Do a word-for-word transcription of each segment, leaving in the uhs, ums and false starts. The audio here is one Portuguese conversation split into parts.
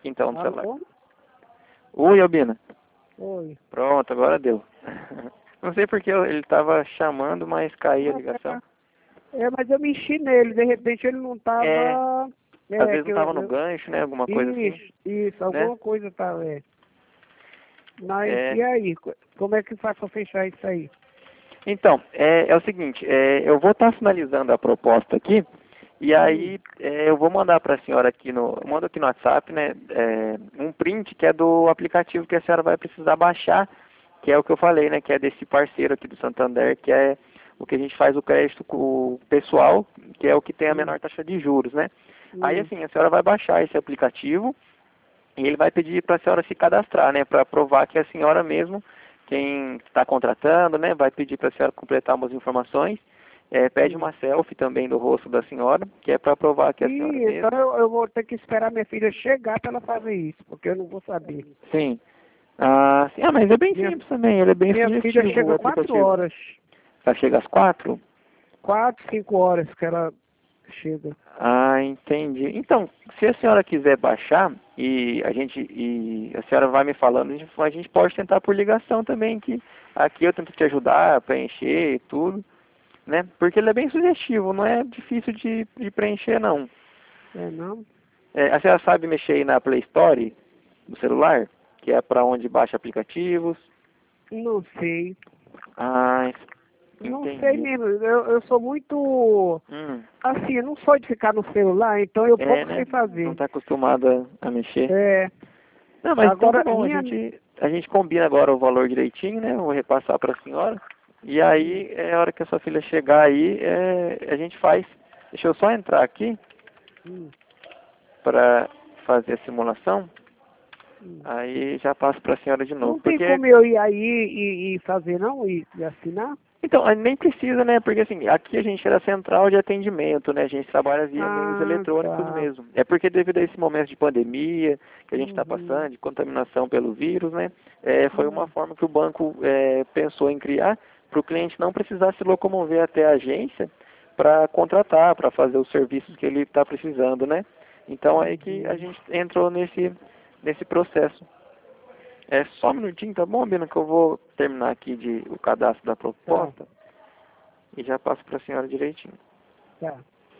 aqui então no celular. Alô? Oi, Albina. Oi. Pronto, agora deu. Não sei porque eu- ele estava chamando, mas caía a ligação. É, mas eu mexi nele, de repente ele não É, tava. às É, vezes que não eu, estava no eu- gancho, né? Alguma coisa assim, Isso, isso, né? alguma coisa tava. É. Mas É. e aí? Co- Como é que faz pra fechar isso aí? Então, é, é o seguinte, é, eu vou estar finalizando a proposta aqui, e aí é, eu vou mandar para a senhora aqui no, eu mando aqui no WhatsApp, né, é, um print que é do aplicativo que a senhora vai precisar baixar, que é o que eu falei, né, que é desse parceiro aqui do Santander, que é o que a gente faz o crédito com o pessoal, que é o que tem a Hum, menor taxa de juros, né. Aí hum, assim, a senhora vai baixar esse aplicativo, e ele vai pedir para a senhora se cadastrar, né, para provar que é a senhora mesmo quem está contratando, né, vai pedir para a senhora completar umas informações, é, pede hum. uma selfie também do rosto da senhora, que é para provar que é a senhora Ih, então mesmo. eu, eu vou ter que esperar minha filha chegar para ela fazer isso, porque eu não vou saber. Sim. Ah, sim. Ah, mas é bem Minha, simples também, ele é bem minha filha sugestivo o chega quatro aplicativo. horas, Vai chegar às quatro? quatro, cinco horas que ela chega. Ah, entendi. Então, se a senhora quiser baixar e a gente e a senhora vai me falando, a gente, a gente pode tentar por ligação também, que aqui eu tento te ajudar a preencher e tudo, né? Porque ele é bem sugestivo, não é difícil de, de preencher não. É não? É, a senhora sabe mexer aí na Play Store do celular, que é para onde baixa aplicativos. Não sei. Ah, Não sei entendi. mesmo. Eu, eu sou muito. Hum, Assim, eu não sou de ficar no celular, então eu é, pouco né? sei Não fazer. está acostumada a mexer. É. Não, mas então tá Agora, bom, a minha. gente, a gente combina agora o valor direitinho, né? Eu vou repassar para a senhora. E aí, é a hora que a sua filha chegar aí, é, a gente faz. Deixa eu só entrar aqui Hum, para fazer a simulação. hum. Aí já passo para a senhora de novo. Não tem Porque, como eu ir aí e, e fazer, não? E, e assinar? então, aí nem precisa, né? Porque assim, aqui a gente era central de atendimento, né? A gente trabalha via meios Ah, eletrônicos tá. mesmo. É porque devido a esse momento de pandemia que a gente está Uhum. passando, de contaminação pelo vírus, né? É, foi uma Hum, forma que o banco é, pensou em criar para o cliente não precisar se locomover até a agência para contratar, para fazer os serviços que ele está precisando, né? Então aí que a uhum. gente entrou nesse, nesse processo. É só um minutinho, tá bom, Bina, que eu vou terminar aqui de, o cadastro da Tá, proposta e já passo para a senhora direitinho. tá.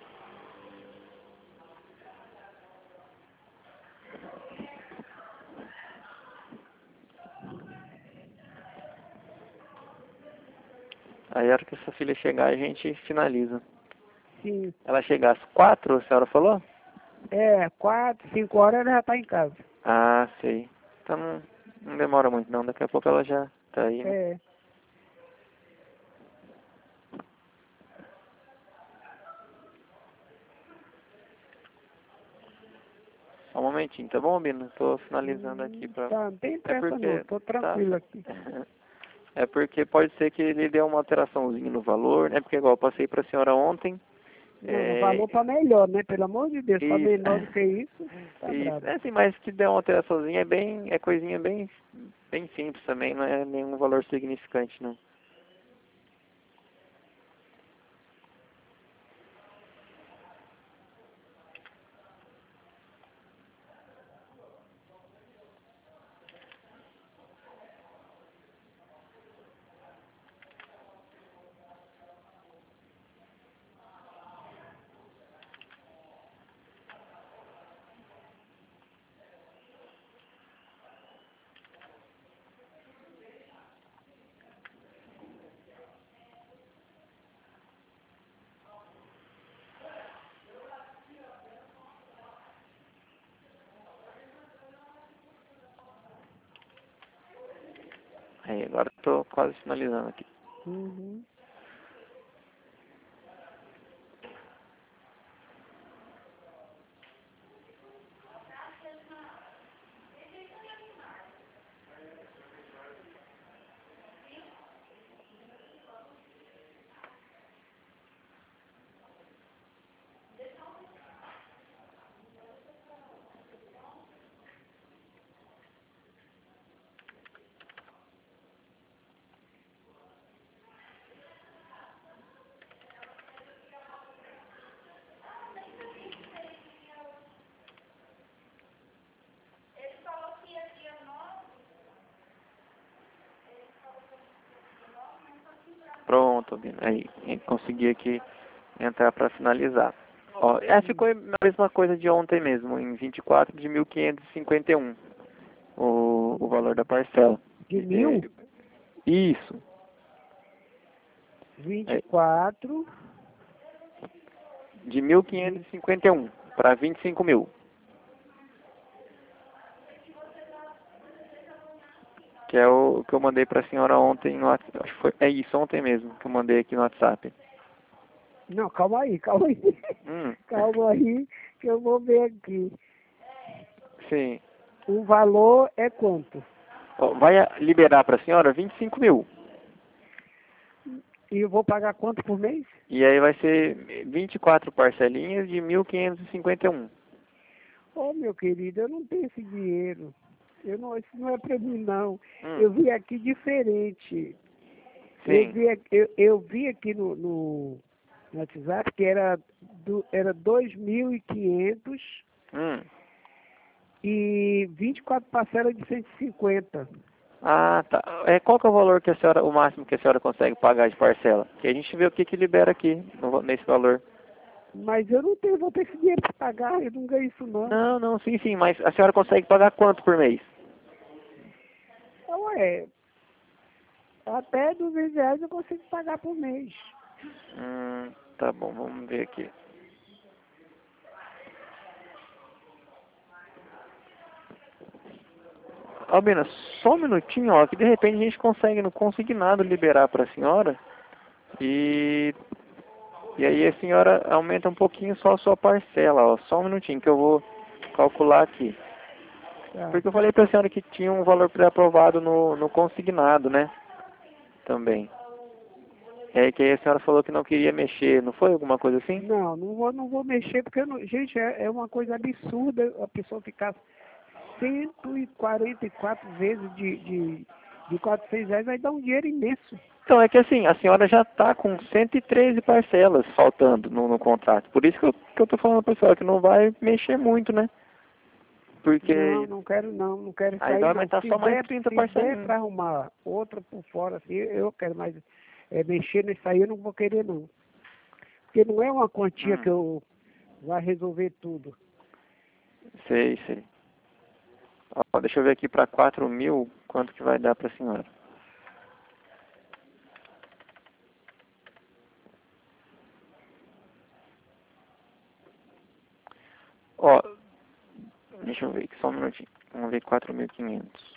Aí a hora que essa filha chegar, a gente finaliza. Sim. Ela chegar às quatro, a senhora falou? É, quatro, cinco horas ela já tá em casa. Ah, sei. Então não, não demora muito não, daqui a pouco ela já tá aí, né? É. Só um momentinho, tá bom, Bina? Tô finalizando aqui Hum, pra... tá, não tem É pressa não, porque... tô Tá... tranquilo aqui. É porque pode ser que ele dê uma alteraçãozinha no valor, né? Porque igual eu passei pra senhora ontem, Não, o é... valor pra melhor, né? Pelo amor de Deus, pra Isso. menor do que isso, tá Isso. brabo. É assim, mas que der uma alteraçãozinha é bem, é coisinha bem, bem simples também, não é nenhum valor significante, não. Aí, agora eu tô quase finalizando aqui. Uhum. Pronto, Bina. Aí, a gente conseguiu aqui entrar para finalizar. Ó, é, ficou a mesma coisa de ontem mesmo, em vinte e quatro de mil quinhentos e cinquenta e um, o, o valor da parcela. De mil? É, isso. vinte É, e quatro. de mil quinhentos e cinquenta e um para vinte e cinco mil. Que é o que eu mandei para a senhora ontem no WhatsApp. Acho que foi, é isso, ontem mesmo, que eu mandei aqui no WhatsApp. Não, calma aí, calma aí. Hum. Calma aí, que eu vou ver aqui. Sim. O valor é quanto? Ó, vai a- liberar para a senhora vinte e cinco mil. E eu vou pagar quanto por mês? E aí vai ser vinte e quatro parcelinhas de mil quinhentos e cinquenta e um. Ô, meu querido, eu não tenho esse dinheiro. Eu não, isso não é para mim, não. Hum. Eu vi aqui diferente. Eu Sim. vi, aqui- eu, eu vi aqui no, no, no WhatsApp que era, do, era dois mil e quinhentos Hum. e vinte e quatro parcelas de cento e cinquenta. Ah, tá. É, qual que é o valor que a senhora, o máximo que a senhora consegue pagar de parcela? Que a gente vê o que que libera aqui, no- nesse valor. Mas eu não tenho, vou ter esse dinheiro para pagar, eu não ganho isso não. Não, não, sim, sim, mas a senhora consegue pagar quanto por mês? Ué, até duzentos reais eu consigo pagar por mês. Hum, tá bom, vamos ver aqui. Albina, só um minutinho, ó, que de repente a gente consegue no consignado liberar para a senhora e, e aí a senhora aumenta um pouquinho só a sua parcela, ó, só um minutinho que eu vou calcular aqui. Tá. Porque eu falei para a senhora que tinha um valor pré-aprovado no, no consignado, né? Também. É que aí a senhora falou que não queria mexer, não foi alguma coisa assim? Não, não vou, não vou mexer, porque, eu não, gente, é, é uma coisa absurda a pessoa ficar cento e quarenta e quatro vezes de, de, de quatrocentos reais, vai dar um dinheiro imenso. Então, é que assim, a senhora já está com cento e treze parcelas faltando no, no contrato. Por isso que eu, que eu tô falando para a senhora que não vai mexer muito, né? Não, Porque não quero não, não quero isso aí aí vai não. aumentar Se só mais der, trinta se der parcelinhas. para arrumar outra por fora, assim, eu quero, mas é, mexer nisso aí eu não vou querer não. Porque não é uma quantia Hum, que eu vai resolver tudo. sei, sei. Ó, deixa eu ver aqui para quatro mil, quanto que vai dar para a senhora. Ó, deixa eu ver aqui só um minutinho. Vamos ver quatro mil e quinhentos.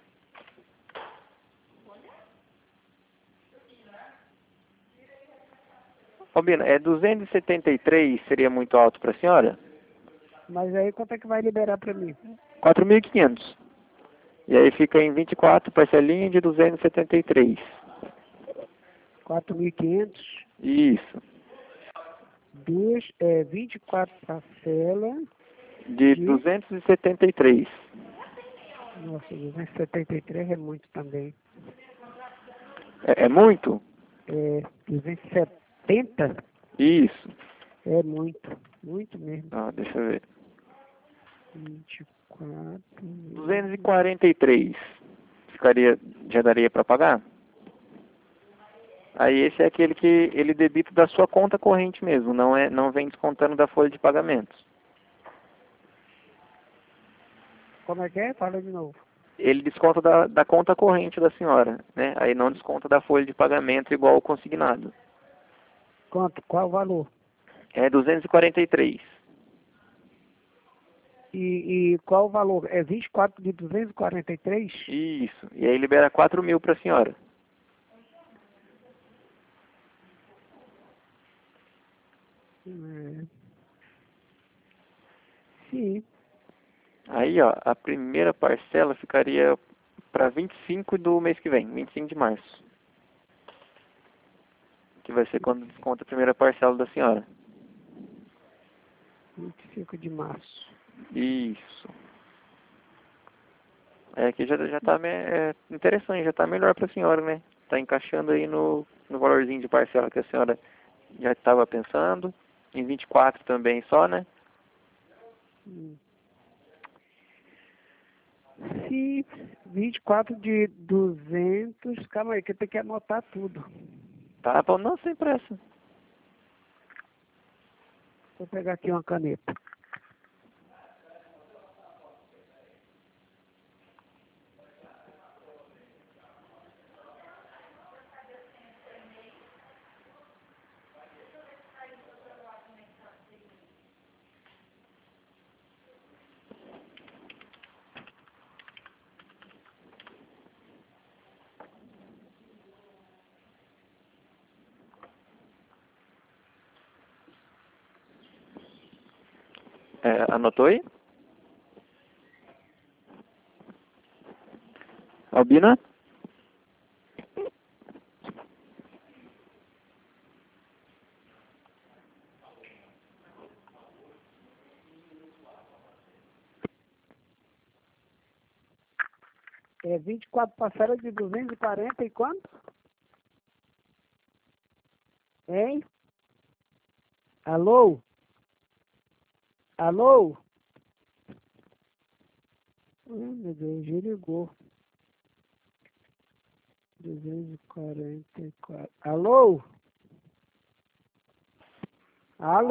Ó, Bina, é duzentos e setenta e três, seria muito alto para a senhora? Mas aí quanto é que vai liberar para mim? quatro mil e quinhentos. E aí fica em vinte e quatro parcelinhas de duzentos e setenta e três. quatro mil e quinhentos, Isso. duas, é, vinte e quatro parcelas De de... duzentos e setenta e três. Nossa, duzentos e setenta e três é muito também. É, é muito? É, duzentos e setenta Isso. é muito, muito mesmo. Ah, deixa eu ver. vinte e quatro, duzentos e quarenta e três. Ficaria, já daria para pagar? Aí esse é aquele que ele debita da sua conta corrente mesmo, não é, não vem descontando da folha de pagamentos. como é que é? Fala de novo. Ele desconta da, da conta corrente da senhora, né? Aí não desconta da folha de pagamento igual o consignado. Quanto? Qual o valor? É duzentos e quarenta e três. E, e qual o valor? É vinte e quatro de duzentos e quarenta e três? Isso. E aí libera quatro mil para a senhora. É. Sim. Aí, ó, a primeira parcela ficaria para vinte e cinco do mês que vem, vinte e cinco de março. Que vai ser quando desconta a primeira parcela da senhora. vinte e cinco de março. Isso. É que já, já tá me, é interessante, já tá melhor para a senhora, né? Tá encaixando aí no, no valorzinho de parcela que a senhora já estava pensando. Em vinte e quatro também só, né? Hum. Se vinte e quatro de duzentos, calma aí que eu tenho que anotar tudo. Tá bom, não, sem pressa. Vou pegar aqui uma caneta. É, anotou aí? Albina? É vinte e quatro parcelas de duzentos e quarenta e quanto? Hein? Alô? Alô? Hum, meu Deus, já ligou. duzentos e quarenta e quatro. Alô? Alô?